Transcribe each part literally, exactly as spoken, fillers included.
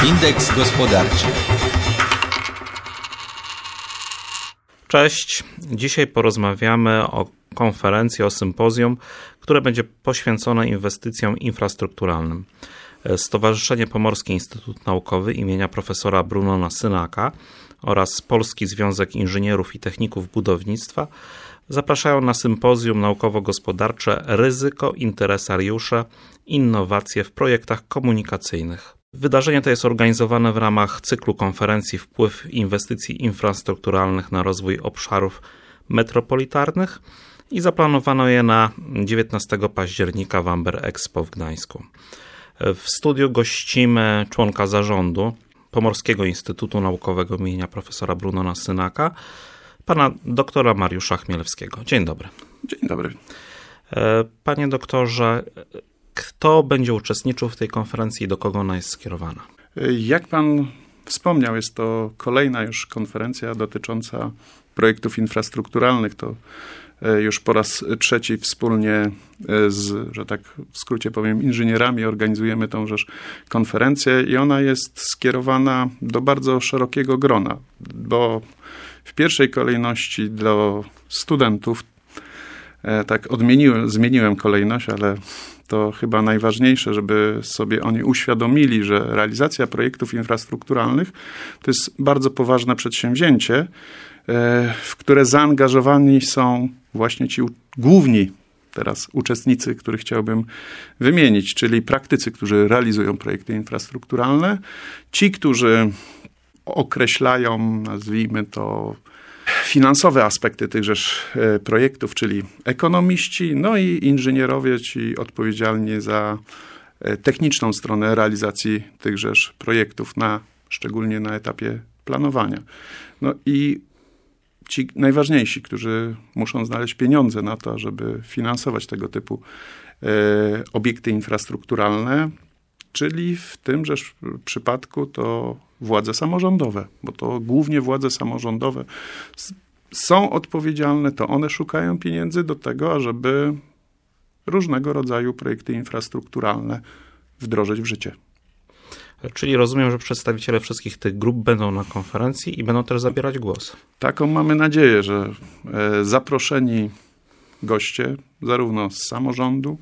Indeks gospodarczy. Cześć. Dzisiaj porozmawiamy o konferencji, o sympozjum, które będzie poświęcone inwestycjom infrastrukturalnym. Stowarzyszenie Pomorski Instytut Naukowy imienia profesora Brunona Synaka oraz Polski Związek Inżynierów i Techników Budownictwa zapraszają na sympozjum naukowo-gospodarcze Ryzyko, interesariusze, innowacje w projektach komunikacyjnych. Wydarzenie to jest organizowane w ramach cyklu konferencji Wpływ inwestycji infrastrukturalnych na rozwój obszarów metropolitarnych i zaplanowano je na dziewiętnastego października w Amber Expo w Gdańsku. W studiu gościmy członka zarządu Pomorskiego Instytutu Naukowego imienia profesora Brunona Synaka, pana doktora Mariusza Chmielewskiego. Dzień dobry. Dzień dobry. Panie doktorze, kto będzie uczestniczył w tej konferencji i do kogo ona jest skierowana? Jak pan wspomniał, jest to kolejna już konferencja dotycząca projektów infrastrukturalnych. To już po raz trzeci wspólnie z, że tak w skrócie powiem, inżynierami organizujemy tą rzecz konferencję i ona jest skierowana do bardzo szerokiego grona, bo w pierwszej kolejności do studentów, tak odmieniłem, zmieniłem kolejność, ale to chyba najważniejsze, żeby sobie oni uświadomili, że realizacja projektów infrastrukturalnych to jest bardzo poważne przedsięwzięcie, w które zaangażowani są właśnie ci główni teraz uczestnicy, których chciałbym wymienić, czyli praktycy, którzy realizują projekty infrastrukturalne, ci, którzy określają, nazwijmy to, finansowe aspekty tychżeż projektów, czyli ekonomiści, no i inżynierowie, ci odpowiedzialni za techniczną stronę realizacji tychżeż projektów, na, szczególnie na etapie planowania. No i ci najważniejsi, którzy muszą znaleźć pieniądze na to, żeby finansować tego typu e, obiekty infrastrukturalne, czyli w tymże przypadku to władze samorządowe, bo to głównie władze samorządowe są odpowiedzialne, to one szukają pieniędzy do tego, ażeby różnego rodzaju projekty infrastrukturalne wdrożyć w życie. Czyli rozumiem, że przedstawiciele wszystkich tych grup będą na konferencji i będą też zabierać głos. Taką mamy nadzieję, że zaproszeni goście, zarówno z samorządu,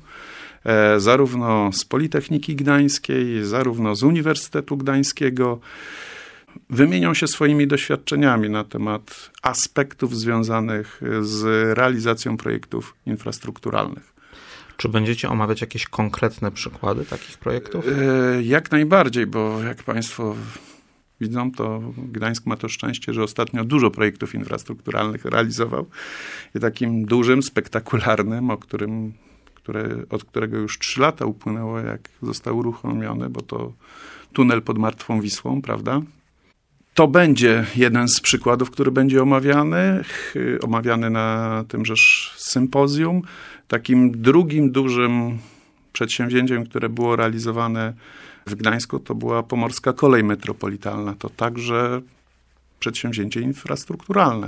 zarówno z Politechniki Gdańskiej, zarówno z Uniwersytetu Gdańskiego, wymienią się swoimi doświadczeniami na temat aspektów związanych z realizacją projektów infrastrukturalnych. Czy będziecie omawiać jakieś konkretne przykłady takich projektów? Jak najbardziej, bo jak państwo widzą, to Gdańsk ma to szczęście, że ostatnio dużo projektów infrastrukturalnych realizował. I takim dużym, spektakularnym, o którym, które, od którego już trzy lata upłynęło, jak został uruchomiony, bo to tunel pod Martwą Wisłą, prawda? To będzie jeden z przykładów, który będzie omawiany, omawiany na tymżeż sympozjum. Takim drugim dużym przedsięwzięciem, które było realizowane w Gdańsku, to była Pomorska Kolej Metropolitalna. To także przedsięwzięcie infrastrukturalne.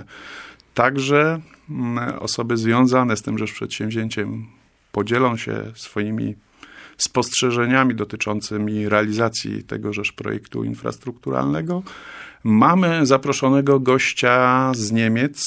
Także osoby związane z tymże przedsięwzięciem podzielą się swoimi spostrzeżeniami dotyczącymi realizacji tegoż projektu infrastrukturalnego. Mamy zaproszonego gościa z Niemiec.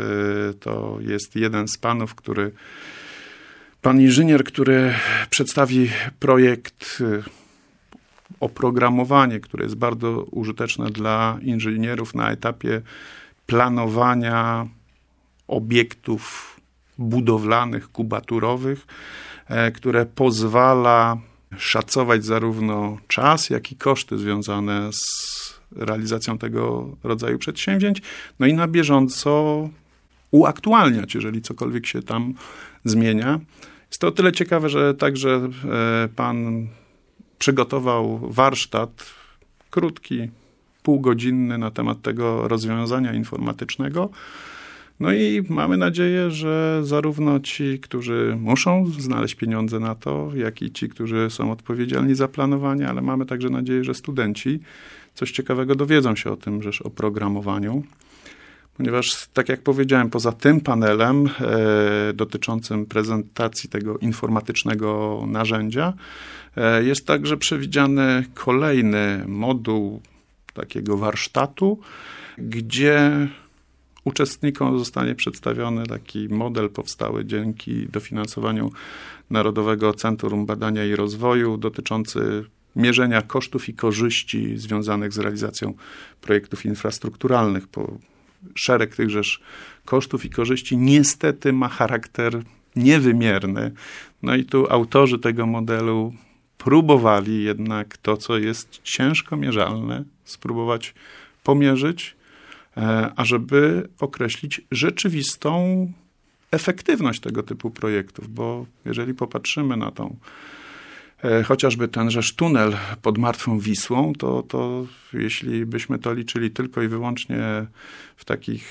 To jest jeden z panów, który, pan inżynier, który przedstawi projekt, oprogramowanie, które jest bardzo użyteczne dla inżynierów na etapie planowania obiektów budowlanych, kubaturowych, które pozwala szacować zarówno czas, jak i koszty związane z realizacją tego rodzaju przedsięwzięć, no i na bieżąco uaktualniać, jeżeli cokolwiek się tam zmienia. Jest to o tyle ciekawe, że także pan przygotował warsztat krótki, półgodzinny na temat tego rozwiązania informatycznego. No i mamy nadzieję, że zarówno ci, którzy muszą znaleźć pieniądze na to, jak i ci, którzy są odpowiedzialni za planowanie, ale mamy także nadzieję, że studenci coś ciekawego dowiedzą się o tym, że o programowaniu. Ponieważ, tak jak powiedziałem, poza tym panelem e, dotyczącym prezentacji tego informatycznego narzędzia e, jest także przewidziany kolejny moduł takiego warsztatu, gdzie uczestnikom zostanie przedstawiony taki model powstały dzięki dofinansowaniu Narodowego Centrum Badania i Rozwoju dotyczący mierzenia kosztów i korzyści związanych z realizacją projektów infrastrukturalnych. Po szereg tychżeż kosztów i korzyści niestety ma charakter niewymierny. No i tu autorzy tego modelu próbowali jednak to, co jest ciężko mierzalne, spróbować pomierzyć, ażeby określić rzeczywistą efektywność tego typu projektów, bo jeżeli popatrzymy na tą chociażby tenżeż tunel pod Martwą Wisłą, to, to jeśli byśmy to liczyli tylko i wyłącznie w takich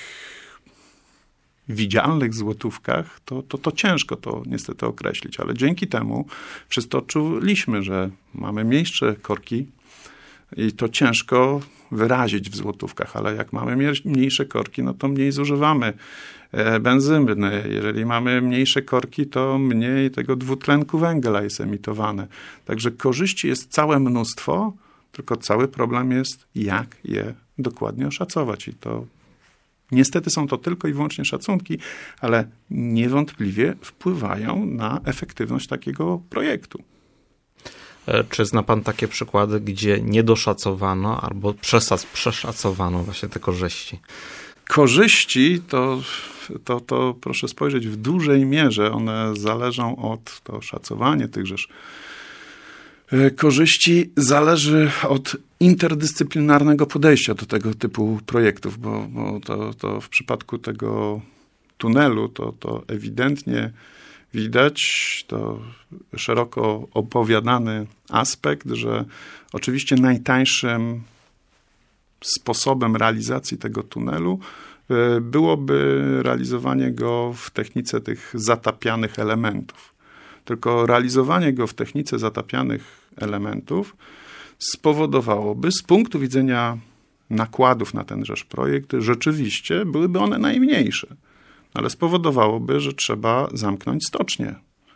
widzialnych złotówkach, to, to, to ciężko to niestety określić, ale dzięki temu wszyscy odczuliśmy, że mamy mniejsze korki i to ciężko wyrazić w złotówkach, ale jak mamy mniejsze korki, no to mniej zużywamy benzyny. Jeżeli mamy mniejsze korki, to mniej tego dwutlenku węgla jest emitowane. Także korzyści jest całe mnóstwo, tylko cały problem jest, jak je dokładnie oszacować. I to niestety są to tylko i wyłącznie szacunki, ale niewątpliwie wpływają na efektywność takiego projektu. Czy zna pan takie przykłady, gdzie niedoszacowano albo przeszacowano właśnie te korzyści? Korzyści to, to, to proszę spojrzeć w dużej mierze, one zależą od, to szacowanie tychżeż korzyści zależy od interdyscyplinarnego podejścia do tego typu projektów, bo, bo to, to w przypadku tego tunelu to, to ewidentnie widać, to szeroko opowiadany aspekt, że oczywiście najtańszym sposobem realizacji tego tunelu byłoby realizowanie go w technice tych zatapianych elementów. Tylko realizowanie go w technice zatapianych elementów spowodowałoby z punktu widzenia nakładów na tenżeż projekt, rzeczywiście byłyby one najmniejsze, ale spowodowałoby, że trzeba zamknąć stocznię.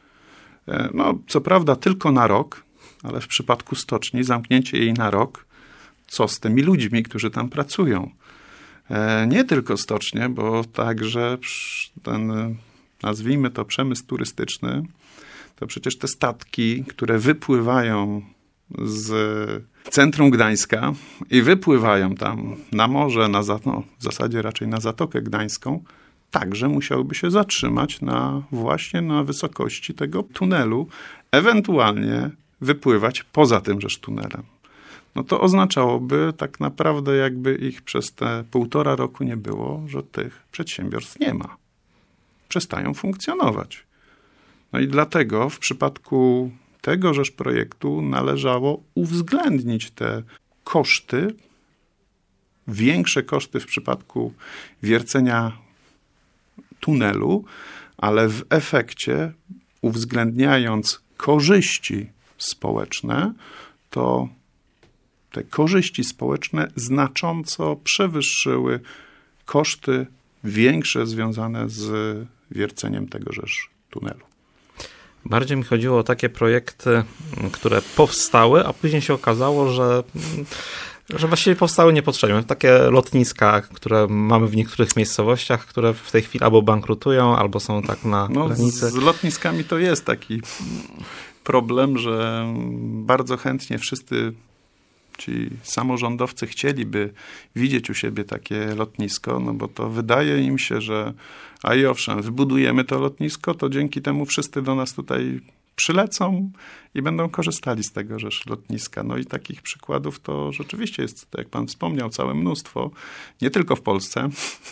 No, co prawda tylko na rok, ale w przypadku stoczni zamknięcie jej na rok, co z tymi ludźmi, którzy tam pracują? Nie tylko stocznie, bo także ten, nazwijmy to przemysł turystyczny, to przecież te statki, które wypływają z centrum Gdańska i wypływają tam na morze, na, no, w zasadzie raczej na Zatokę Gdańską, także musiałyby się zatrzymać na, właśnie na wysokości tego tunelu, ewentualnie wypływać poza tymżeż tunelem. No to oznaczałoby tak naprawdę, jakby ich przez te półtora roku nie było, że tych przedsiębiorstw nie ma. Przestają funkcjonować. No i dlatego w przypadku tegoż projektu należało uwzględnić te koszty, większe koszty w przypadku wiercenia tunelu, ale w efekcie uwzględniając korzyści społeczne, to te korzyści społeczne znacząco przewyższyły koszty większe związane z wierceniem tegoż tunelu. Bardziej mi chodziło o takie projekty, które powstały, a później się okazało, że, że właściwie powstały niepotrzebnie. Takie lotniska, które mamy w niektórych miejscowościach, które w tej chwili albo bankrutują, albo są tak na no, granicy. Z lotniskami to jest taki problem, że bardzo chętnie wszyscy ci samorządowcy chcieliby widzieć u siebie takie lotnisko, no bo to wydaje im się, że a i owszem, wybudujemy to lotnisko, to dzięki temu wszyscy do nas tutaj przylecą i będą korzystali z tego rzecz lotniska. No i takich przykładów to rzeczywiście jest, jak pan wspomniał, całe mnóstwo. Nie tylko w Polsce,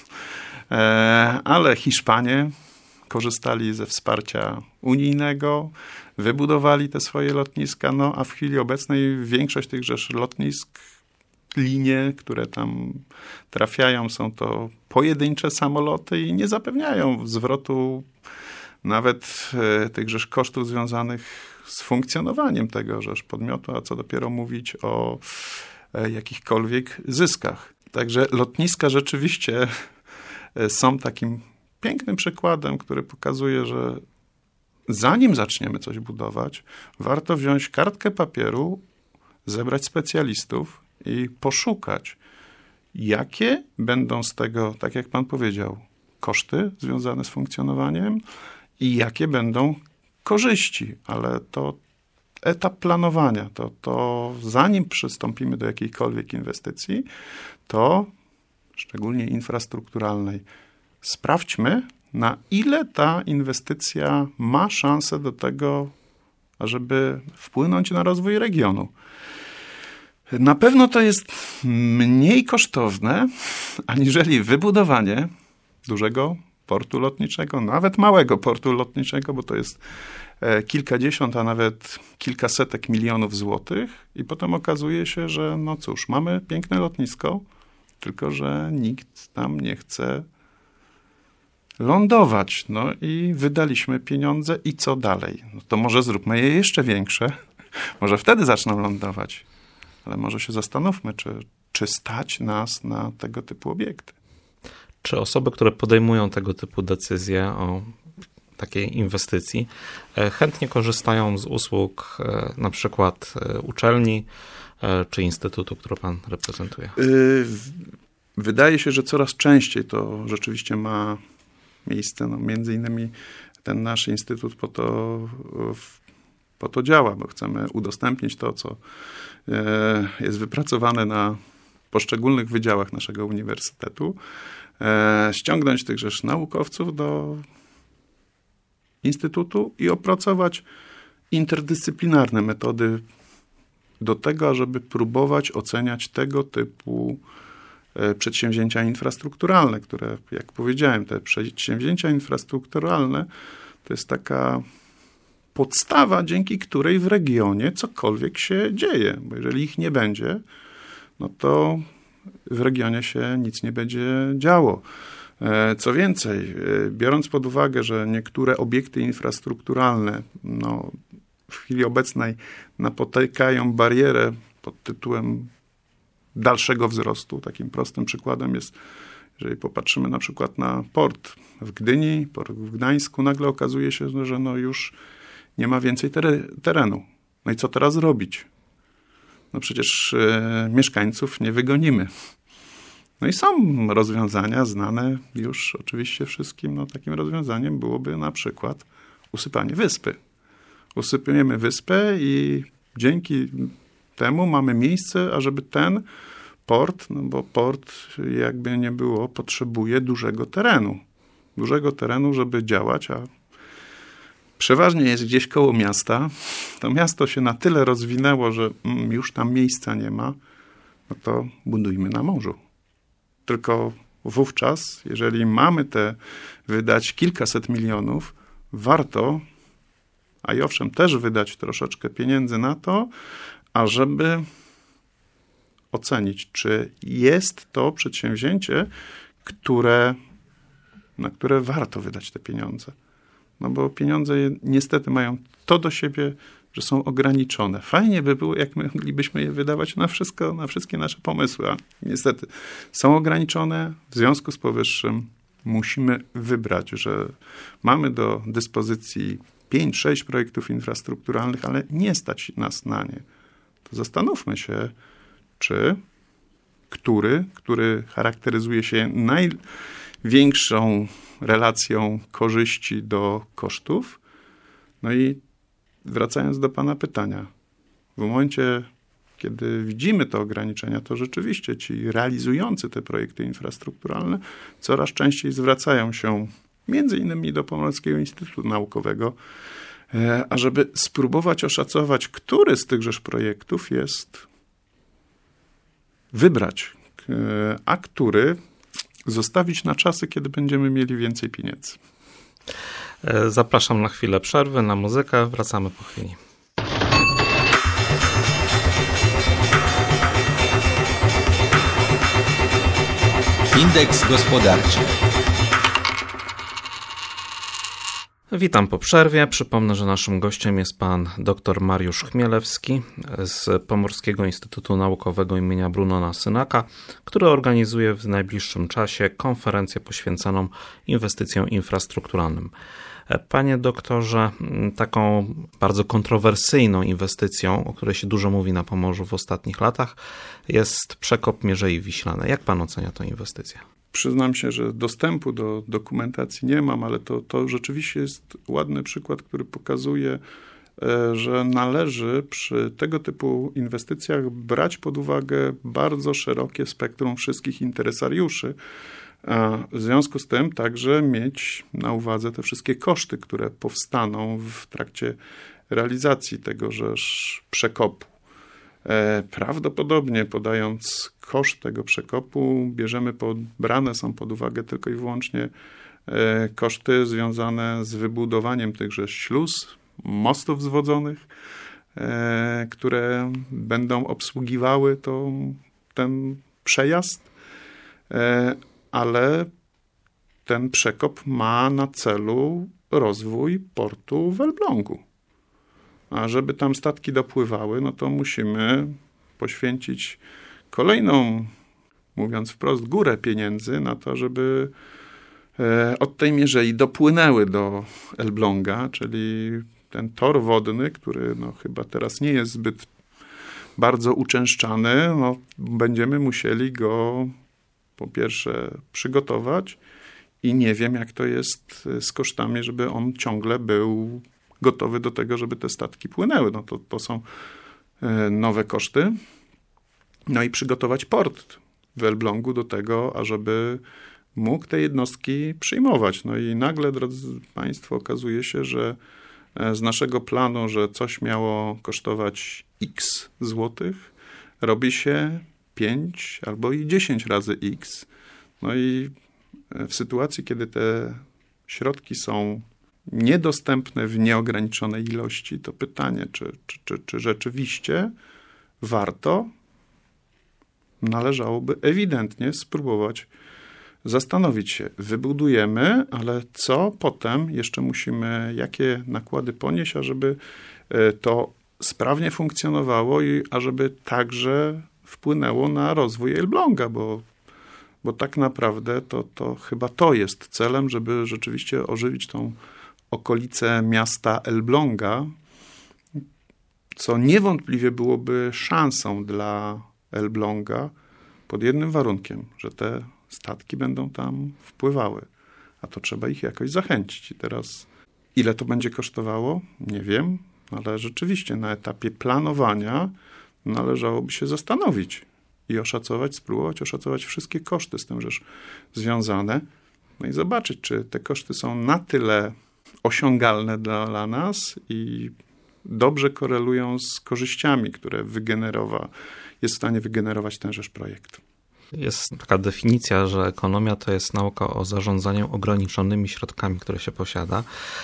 ale Hiszpanie korzystali ze wsparcia unijnego, wybudowali te swoje lotniska, no a w chwili obecnej większość tychżeż lotnisk, linie, które tam trafiają, są to pojedyncze samoloty i nie zapewniają zwrotu nawet tychżeż kosztów związanych z funkcjonowaniem tegoż podmiotu, a co dopiero mówić o jakichkolwiek zyskach. Także lotniska rzeczywiście są takim pięknym przykładem, który pokazuje, że zanim zaczniemy coś budować, warto wziąć kartkę papieru, zebrać specjalistów i poszukać, jakie będą z tego, tak jak pan powiedział, koszty związane z funkcjonowaniem i jakie będą korzyści, ale to etap planowania, to, to zanim przystąpimy do jakiejkolwiek inwestycji, to szczególnie infrastrukturalnej, sprawdźmy, na ile ta inwestycja ma szansę do tego, ażeby wpłynąć na rozwój regionu. Na pewno to jest mniej kosztowne, aniżeli wybudowanie dużego portu lotniczego, nawet małego portu lotniczego, bo to jest kilkadziesiąt, a nawet kilkasetek milionów złotych i potem okazuje się, że no cóż, mamy piękne lotnisko, tylko że nikt tam nie chce lądować. No i wydaliśmy pieniądze i co dalej? No to może zróbmy je jeszcze większe, może wtedy zaczną lądować, ale może się zastanówmy, czy, czy stać nas na tego typu obiekty. Czy osoby, które podejmują tego typu decyzje o takiej inwestycji, chętnie korzystają z usług na przykład uczelni czy instytutu, który pan reprezentuje? Wydaje się, że coraz częściej to rzeczywiście ma miejsce. No, między innymi ten nasz instytut po to, po to działa, bo chcemy udostępnić to, co jest wypracowane na poszczególnych wydziałach naszego uniwersytetu, ściągnąć tychżeż naukowców do instytutu i opracować interdyscyplinarne metody do tego, ażeby próbować oceniać tego typu przedsięwzięcia infrastrukturalne, które, jak powiedziałem, te przedsięwzięcia infrastrukturalne to jest taka podstawa, dzięki której w regionie cokolwiek się dzieje, bo jeżeli ich nie będzie, no to w regionie się nic nie będzie działo. Co więcej, biorąc pod uwagę, że niektóre obiekty infrastrukturalne no, w chwili obecnej napotykają barierę pod tytułem dalszego wzrostu. Takim prostym przykładem jest, jeżeli popatrzymy na przykład na port w Gdyni, port w Gdańsku, nagle okazuje się, że no już nie ma więcej terenu. No i co teraz robić? No przecież e, mieszkańców nie wygonimy. No i są rozwiązania znane już oczywiście wszystkim. No takim rozwiązaniem byłoby na przykład usypanie wyspy. Usypujemy wyspę i dzięki temu mamy miejsce, ażeby ten port, no bo port jakby nie było, potrzebuje dużego terenu. Dużego terenu, żeby działać, a przeważnie jest gdzieś koło miasta. To miasto się na tyle rozwinęło, że mm, już tam miejsca nie ma, no to budujmy na morzu. Tylko wówczas, jeżeli mamy te wydać kilkaset milionów, warto, a i owszem, też wydać troszeczkę pieniędzy na to, ażeby ocenić, czy jest to przedsięwzięcie, które, na które warto wydać te pieniądze. No bo pieniądze niestety mają to do siebie, że są ograniczone. Fajnie by było, jak my moglibyśmy je wydawać na wszystko, na wszystkie nasze pomysły, a niestety są ograniczone. W związku z powyższym musimy wybrać, że mamy do dyspozycji pięć, sześć projektów infrastrukturalnych, ale nie stać nas na nie. To zastanówmy się, czy który, który charakteryzuje się największą relacją korzyści do kosztów. No i wracając do pana pytania, w momencie, kiedy widzimy te ograniczenia, to rzeczywiście ci realizujący te projekty infrastrukturalne coraz częściej zwracają się między innymi do Pomorskiego Instytutu Naukowego, ażeby spróbować oszacować, który z tychżeż projektów jest wybrać, a który zostawić na czasy, kiedy będziemy mieli więcej pieniędzy. Zapraszam na chwilę przerwy, na muzykę. Wracamy po chwili. Indeks gospodarczy. Witam po przerwie. Przypomnę, że naszym gościem jest pan dr Mariusz Chmielewski z Pomorskiego Instytutu Naukowego imienia Brunona Synaka, który organizuje w najbliższym czasie konferencję poświęconą inwestycjom infrastrukturalnym. Panie doktorze, taką bardzo kontrowersyjną inwestycją, o której się dużo mówi na Pomorzu w ostatnich latach, jest przekop Mierzei Wiślanej. Jak pan ocenia tę inwestycję? Przyznam się, że dostępu do dokumentacji nie mam, ale to, to rzeczywiście jest ładny przykład, który pokazuje, że należy przy tego typu inwestycjach brać pod uwagę bardzo szerokie spektrum wszystkich interesariuszy, a w związku z tym także mieć na uwadze te wszystkie koszty, które powstaną w trakcie realizacji tegoż przekopu. Prawdopodobnie podając koszt tego przekopu, bierzemy pod, brane są pod uwagę tylko i wyłącznie koszty związane z wybudowaniem tychże śluz, mostów zwodzonych, które będą obsługiwały to, ten przejazd, ale ten przekop ma na celu rozwój portu w Elblągu. A żeby tam statki dopływały, no to musimy poświęcić kolejną, mówiąc wprost, górę pieniędzy na to, żeby od tej mierzei dopłynęły do Elbląga, czyli ten tor wodny, który no chyba teraz nie jest zbyt bardzo uczęszczany, no będziemy musieli go po pierwsze przygotować i nie wiem, jak to jest z kosztami, żeby on ciągle był gotowy do tego, żeby te statki płynęły. No to, to są nowe koszty. No i przygotować port w Elblągu do tego, ażeby mógł te jednostki przyjmować. No i nagle, drodzy państwo, okazuje się, że z naszego planu, że coś miało kosztować x złotych, robi się pięć albo i dziesięć razy x. No i w sytuacji, kiedy te środki są niedostępne w nieograniczonej ilości, to pytanie, czy, czy, czy, czy rzeczywiście warto, należałoby ewidentnie spróbować zastanowić się, wybudujemy, ale co potem jeszcze musimy, jakie nakłady ponieść, ażeby to sprawnie funkcjonowało i ażeby także wpłynęło na rozwój Elbląga, bo, bo tak naprawdę to, to chyba to jest celem, żeby rzeczywiście ożywić tą okolicę miasta Elbląga, co niewątpliwie byłoby szansą dla Elbląga pod jednym warunkiem, że te statki będą tam wpływały, a to trzeba ich jakoś zachęcić. I teraz ile to będzie kosztowało? Nie wiem, ale rzeczywiście na etapie planowania należałoby się zastanowić i oszacować, spróbować oszacować wszystkie koszty z tym rzecz związane, no i zobaczyć, czy te koszty są na tyle osiągalne dla nas i dobrze korelują z korzyściami, które wygenerowa, jest w stanie wygenerować tenżeż projekt. Jest taka definicja, że ekonomia to jest nauka o zarządzaniu ograniczonymi środkami, które się posiada.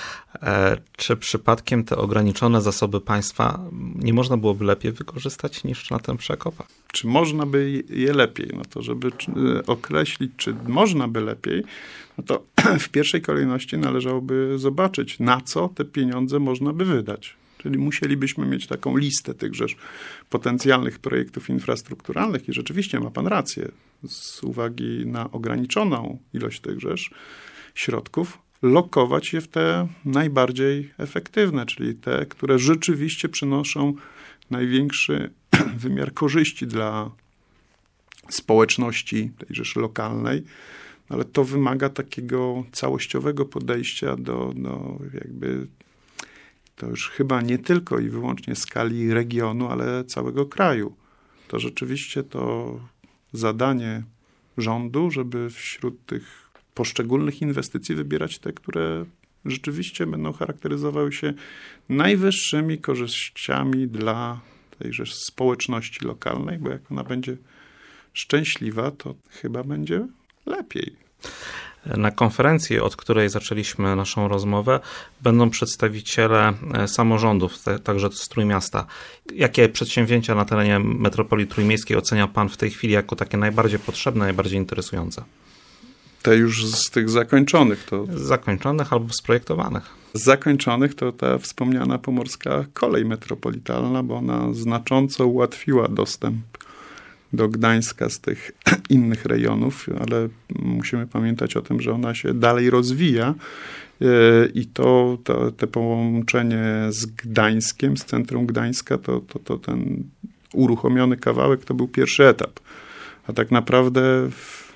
Czy przypadkiem te ograniczone zasoby państwa nie można byłoby lepiej wykorzystać niż na ten przekop? Czy można by je lepiej? No to żeby określić, czy można by lepiej, no to w pierwszej kolejności należałoby zobaczyć, na co te pieniądze można by wydać. Czyli musielibyśmy mieć taką listę tychże potencjalnych projektów infrastrukturalnych i rzeczywiście ma pan rację, z uwagi na ograniczoną ilość tychże środków, lokować je w te najbardziej efektywne, czyli te, które rzeczywiście przynoszą największy wymiar korzyści dla społeczności tejże lokalnej, ale to wymaga takiego całościowego podejścia do, do jakby to już chyba nie tylko i wyłącznie skali regionu, ale całego kraju. To rzeczywiście to zadanie rządu, żeby wśród tych poszczególnych inwestycji wybierać te, które rzeczywiście będą charakteryzowały się najwyższymi korzyściami dla tejże społeczności lokalnej, bo jak ona będzie szczęśliwa, to chyba będzie lepiej. Na konferencji, od której zaczęliśmy naszą rozmowę, będą przedstawiciele samorządów, także z Trójmiasta. Jakie przedsięwzięcia na terenie metropolii trójmiejskiej ocenia pan w tej chwili jako takie najbardziej potrzebne, najbardziej interesujące? Te już z tych zakończonych to... Z zakończonych albo sprojektowanych. Z zakończonych to ta wspomniana pomorska kolej metropolitalna, bo ona znacząco ułatwiła dostęp do Gdańska z tych innych rejonów, ale musimy pamiętać o tym, że ona się dalej rozwija i to, to te połączenie z Gdańskiem, z centrum Gdańska, to, to, to ten uruchomiony kawałek to był pierwszy etap. A tak naprawdę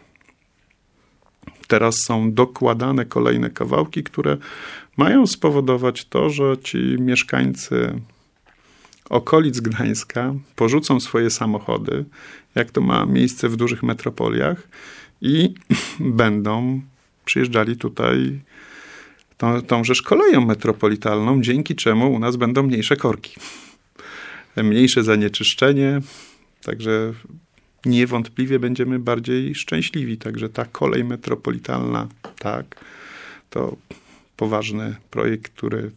teraz są dokładane kolejne kawałki, które mają spowodować to, że ci mieszkańcy okolic Gdańska porzucą swoje samochody, jak to ma miejsce w dużych metropoliach, i będą przyjeżdżali tutaj tą, tążeż koleją metropolitalną, dzięki czemu u nas będą mniejsze korki, mniejsze zanieczyszczenie, także niewątpliwie będziemy bardziej szczęśliwi. Także ta kolej metropolitalna, tak, to poważny projekt, który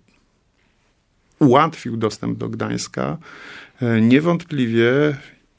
ułatwił dostęp do Gdańska. Niewątpliwie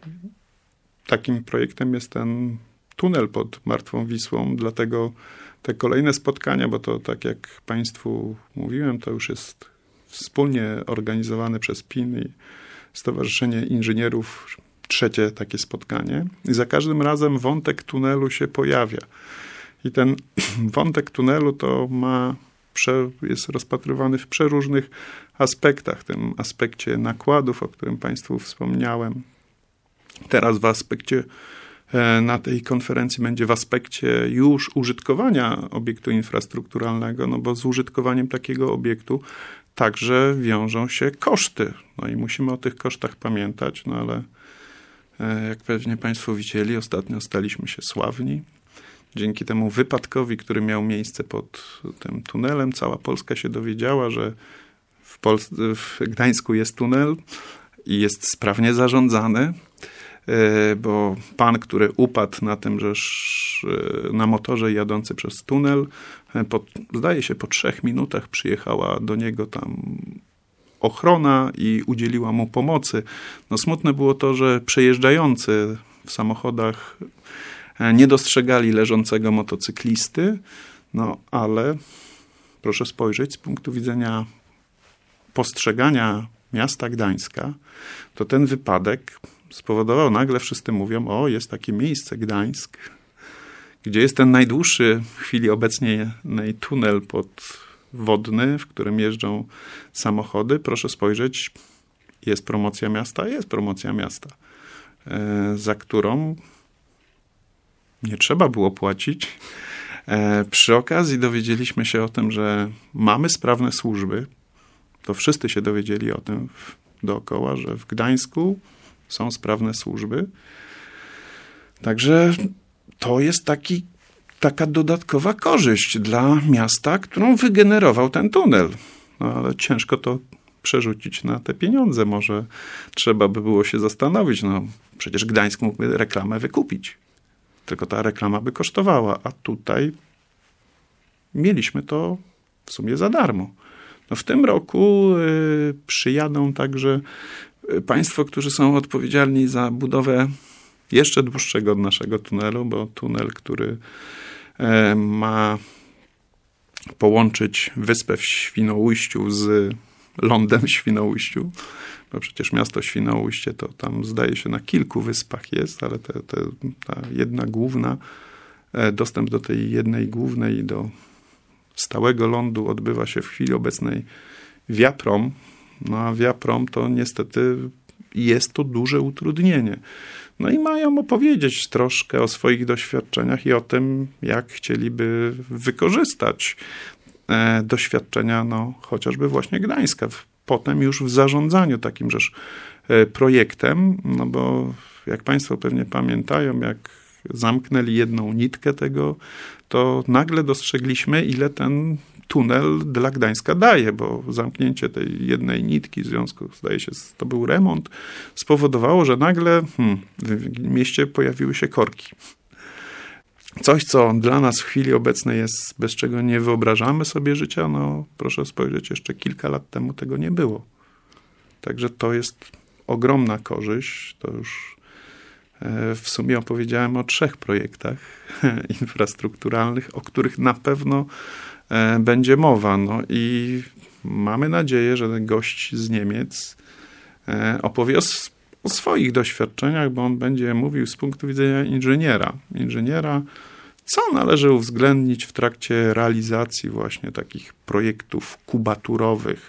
takim projektem jest ten tunel pod Martwą Wisłą, dlatego te kolejne spotkania, bo to tak jak Państwu mówiłem, to już jest wspólnie organizowane przez P I N i Stowarzyszenie Inżynierów trzecie takie spotkanie. I za każdym razem wątek tunelu się pojawia. I ten wątek tunelu to ma, jest rozpatrywany w przeróżnych aspektach. W tym aspekcie nakładów, o którym Państwu wspomniałem. Teraz w aspekcie, na tej konferencji będzie w aspekcie już użytkowania obiektu infrastrukturalnego, no bo z użytkowaniem takiego obiektu także wiążą się koszty. No i musimy o tych kosztach pamiętać, no ale jak pewnie Państwo widzieli, ostatnio staliśmy się sławni. Dzięki temu wypadkowi, który miał miejsce pod tym tunelem, cała Polska się dowiedziała, że w, Pol- w Gdańsku jest tunel i jest sprawnie zarządzany, bo pan, który upadł na tym, że na motorze jadący przez tunel, po, zdaje się po trzech minutach przyjechała do niego tam ochrona i udzieliła mu pomocy. No smutne było to, że przejeżdżający w samochodach nie dostrzegali leżącego motocyklisty, no ale proszę spojrzeć z punktu widzenia postrzegania miasta Gdańska, to ten wypadek spowodował, nagle wszyscy mówią, o jest takie miejsce Gdańsk, gdzie jest ten najdłuższy w chwili obecnej tunel podwodny, w którym jeżdżą samochody. Proszę spojrzeć, jest promocja miasta? Jest promocja miasta, za którą nie trzeba było płacić. Przy okazji dowiedzieliśmy się o tym, że mamy sprawne służby. To wszyscy się dowiedzieli o tym dookoła, że w Gdańsku są sprawne służby. Także to jest taki, taka dodatkowa korzyść dla miasta, którą wygenerował ten tunel. No, ale ciężko to przerzucić na te pieniądze. Może trzeba by było się zastanowić. No, przecież Gdańsk mógłby reklamę wykupić. Tylko ta reklama by kosztowała. A tutaj mieliśmy to w sumie za darmo. No, w tym roku y, przyjadą także państwo, którzy są odpowiedzialni za budowę jeszcze dłuższego od naszego tunelu, bo tunel, który e, ma połączyć wyspę w Świnoujściu z lądem w Świnoujściu, bo przecież miasto Świnoujście to tam zdaje się na kilku wyspach jest, ale te, te, ta jedna główna, e, dostęp do tej jednej głównej i do stałego lądu odbywa się w chwili obecnej via prom. No a via prom to niestety jest to duże utrudnienie. No i mają opowiedzieć troszkę o swoich doświadczeniach i o tym, jak chcieliby wykorzystać e, doświadczenia, no chociażby właśnie Gdańska. Potem już w zarządzaniu takimżeż e, projektem, no bo jak Państwo pewnie pamiętają, jak zamknęli jedną nitkę tego, to nagle dostrzegliśmy, ile ten tunel dla Gdańska daje, bo zamknięcie tej jednej nitki w związku, zdaje się, to był remont, spowodowało, że nagle hmm, w mieście pojawiły się korki. Coś, co dla nas w chwili obecnej jest, bez czego nie wyobrażamy sobie życia, no proszę spojrzeć, jeszcze kilka lat temu tego nie było. Także to jest ogromna korzyść, to już W sumie opowiedziałem o trzech projektach infrastrukturalnych, o których na pewno będzie mowa. No i mamy nadzieję, że ten gość z Niemiec opowie o, o swoich doświadczeniach, bo on będzie mówił z punktu widzenia inżyniera. Inżyniera, co należy uwzględnić w trakcie realizacji właśnie takich projektów kubaturowych.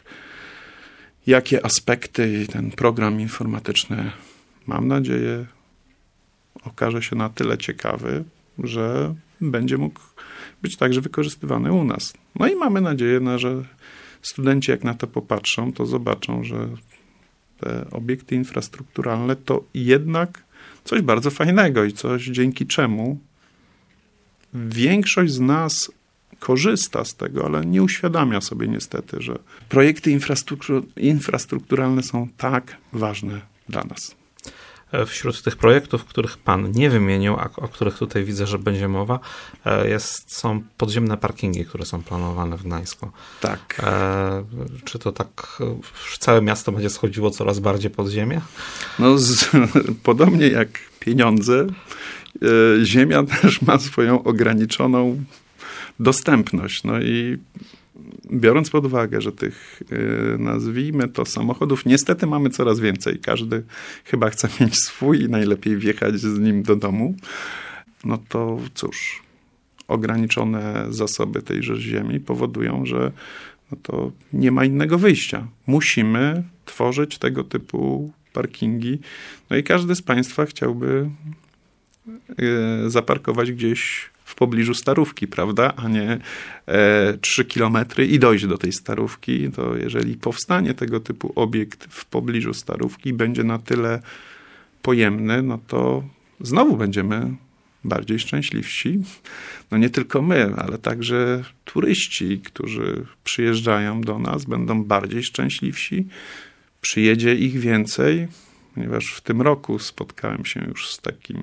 Jakie aspekty ten program informatyczny, mam nadzieję, okaże się na tyle ciekawy, że będzie mógł być także wykorzystywany u nas. No i mamy nadzieję, no, że studenci jak na to popatrzą, to zobaczą, że te obiekty infrastrukturalne to jednak coś bardzo fajnego i coś, dzięki czemu większość z nas korzysta z tego, ale nie uświadamia sobie niestety, że projekty infrastruktur- infrastrukturalne są tak ważne dla nas. Wśród tych projektów, których pan nie wymienił, a o których tutaj widzę, że będzie mowa, jest, są podziemne parkingi, które są planowane w Gdańsku. Tak. E, czy to tak całe miasto będzie schodziło coraz bardziej pod ziemię? No, z, podobnie jak pieniądze, e, ziemia też ma swoją ograniczoną dostępność. No i biorąc pod uwagę, że tych, nazwijmy to, samochodów niestety mamy coraz więcej. Każdy chyba chce mieć swój i najlepiej wjechać z nim do domu. No to cóż, ograniczone zasoby tejże ziemi powodują, że no to nie ma innego wyjścia. Musimy tworzyć tego typu parkingi. No i każdy z państwa chciałby zaparkować gdzieś w pobliżu Starówki, prawda, a nie e, trzy kilometry i dojść do tej Starówki. To jeżeli powstanie tego typu obiekt w pobliżu Starówki będzie na tyle pojemny, no to znowu będziemy bardziej szczęśliwsi. No nie tylko my, ale także turyści, którzy przyjeżdżają do nas, będą bardziej szczęśliwsi. Przyjedzie ich więcej, ponieważ w tym roku spotkałem się już z takim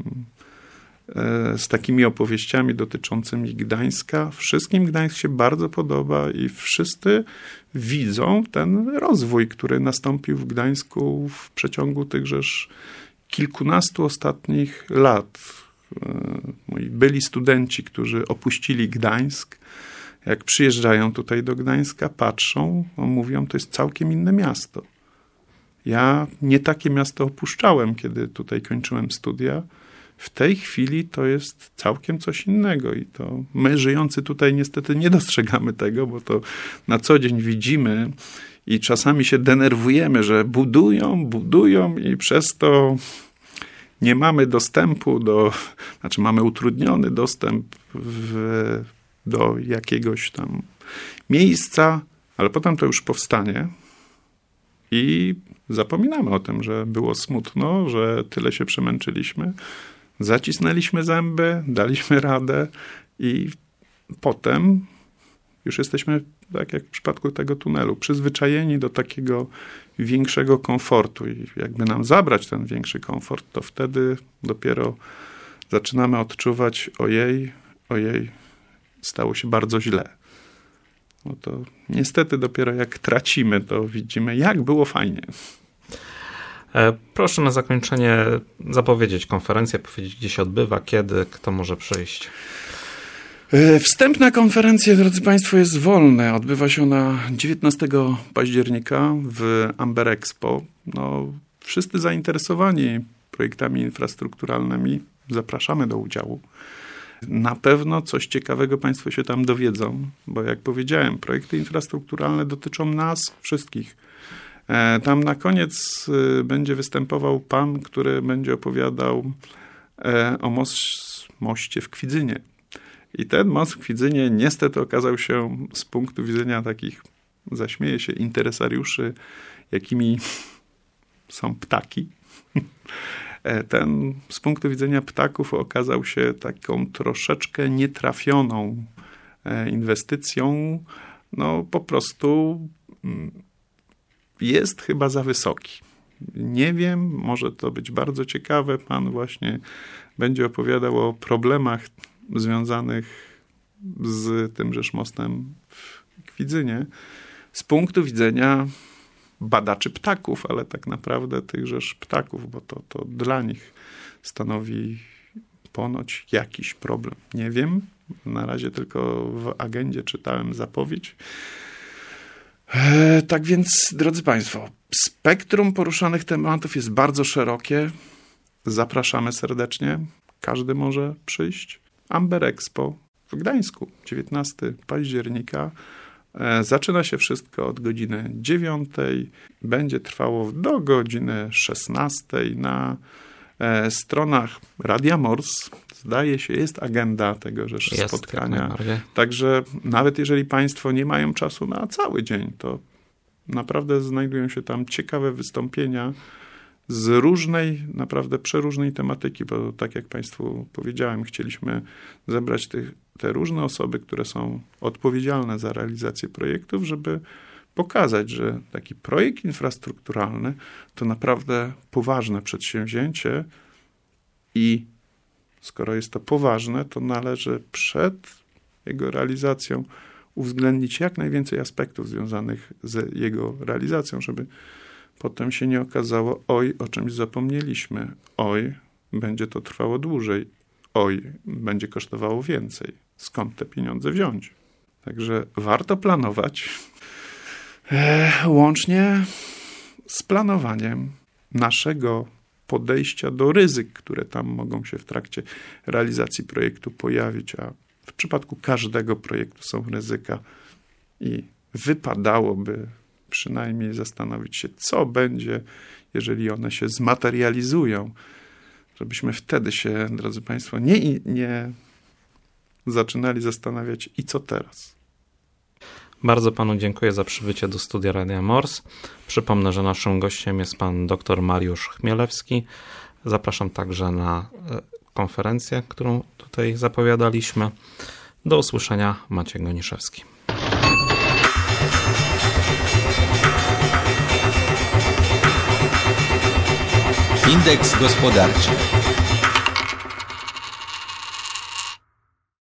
z takimi opowieściami dotyczącymi Gdańska. Wszystkim Gdańsk się bardzo podoba i wszyscy widzą ten rozwój, który nastąpił w Gdańsku w przeciągu tychżeż kilkunastu ostatnich lat. Moi byli studenci, którzy opuścili Gdańsk, jak przyjeżdżają tutaj do Gdańska, patrzą, mówią, to jest całkiem inne miasto. Ja nie takie miasto opuszczałem, kiedy tutaj kończyłem studia. W tej chwili to jest całkiem coś innego i to my żyjący tutaj niestety nie dostrzegamy tego, bo to na co dzień widzimy i czasami się denerwujemy, że budują, budują i przez to nie mamy dostępu do, znaczy mamy utrudniony dostęp w, do jakiegoś tam miejsca, ale potem to już powstanie i zapominamy o tym, że było smutno, że tyle się przemęczyliśmy. Zacisnęliśmy zęby, daliśmy radę i potem już jesteśmy, tak jak w przypadku tego tunelu, przyzwyczajeni do takiego większego komfortu i jakby nam zabrać ten większy komfort, to wtedy dopiero zaczynamy odczuwać ojej, ojej, stało się bardzo źle. No to niestety dopiero jak tracimy, to widzimy, jak było fajnie. Proszę na zakończenie zapowiedzieć konferencję, powiedzieć, gdzie się odbywa, kiedy, kto może przyjść. Wstęp na konferencję, drodzy Państwo, jest wolny. Odbywa się ona dziewiętnastego października w Amber Expo. No, wszyscy zainteresowani projektami infrastrukturalnymi zapraszamy do udziału. Na pewno coś ciekawego Państwo się tam dowiedzą, bo jak powiedziałem, projekty infrastrukturalne dotyczą nas wszystkich. Tam na koniec będzie występował pan, który będzie opowiadał o most, moście w Kwidzynie. I ten most w Kwidzynie niestety okazał się z punktu widzenia takich, zaśmieję się, interesariuszy, jakimi są ptaki. Ten z punktu widzenia ptaków okazał się taką troszeczkę nietrafioną inwestycją. No po prostu jest chyba za wysoki. Nie wiem, może to być bardzo ciekawe. Pan właśnie będzie opowiadał o problemach związanych z tymżeż mostem w Kwidzynie. Z punktu widzenia badaczy ptaków, ale tak naprawdę tychżeż ptaków, bo to, to dla nich stanowi ponoć jakiś problem. Nie wiem, na razie tylko w agendzie czytałem zapowiedź. E, tak więc, drodzy Państwo, spektrum poruszanych tematów jest bardzo szerokie. Zapraszamy serdecznie. Każdy może przyjść. Amber Expo w Gdańsku, dziewiętnastego października. E, zaczyna się wszystko od godziny dziewiątej. Będzie trwało do godziny szesnastej. Na e, stronach Radia Mors, zdaje się, jest agenda tegoż jest, spotkania. Także nawet jeżeli Państwo nie mają czasu na cały dzień, to naprawdę znajdują się tam ciekawe wystąpienia z różnej, naprawdę przeróżnej tematyki, bo tak jak Państwu powiedziałem, chcieliśmy zebrać tych, te różne osoby, które są odpowiedzialne za realizację projektów, żeby pokazać, że taki projekt infrastrukturalny to naprawdę poważne przedsięwzięcie i skoro jest to poważne, to należy przed jego realizacją uwzględnić jak najwięcej aspektów związanych z jego realizacją, żeby potem się nie okazało, oj, o czymś zapomnieliśmy, oj, będzie to trwało dłużej, oj, będzie kosztowało więcej. Skąd te pieniądze wziąć? Także warto planować, e, łącznie z planowaniem naszego podejścia do ryzyk, które tam mogą się w trakcie realizacji projektu pojawić, a w przypadku każdego projektu są ryzyka i wypadałoby przynajmniej zastanowić się, co będzie, jeżeli one się zmaterializują, żebyśmy wtedy się, drodzy Państwo, nie, nie zaczynali zastanawiać, i co teraz. Bardzo Panu dziękuję za przybycie do studia Radia Mors. Przypomnę, że naszym gościem jest Pan dr Mariusz Chmielewski. Zapraszam także na konferencję, którą tutaj zapowiadaliśmy. Do usłyszenia, Maciej Goniszewski. Indeks gospodarczy.